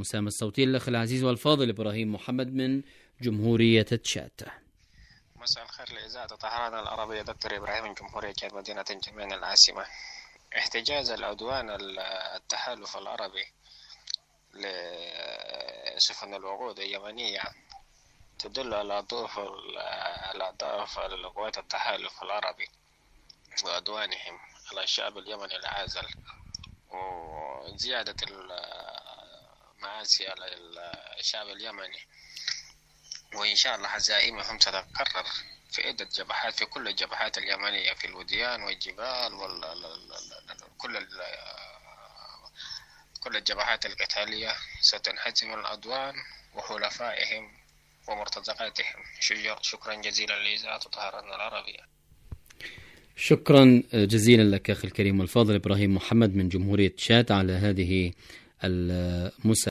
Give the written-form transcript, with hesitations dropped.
المساهمة الصوتية للأخ العزيز والفاضل إبراهيم محمد من جمهورية تشاد. مساء الخير لإذاعة طهران العربية، دكتور إبراهيم من جمهورية تشاد مدينة جمين العاصمة. احتجاز العدوان التحالف العربي لسفن الوقود اليمنية تدل على ضعف القوات التحالف العربي وعدوانهم على الشعب اليمني العازل، وزيادة المآسي على الشعب اليمني، وإن شاء الله هزائمهم ستتكرر في عدة جبهات، في كل الجبهات اليمنية، في الوديان والجبال كل الجبهات القتالية ستنهزم العدوان وحلفائهم ومرتزقاتهم. شكرا جزيلا لإذاعة طهران العربية. شكرا جزيلا لك أخي الكريم والفاضل إبراهيم محمد من جمهورية تشاد على هذه المساهمة.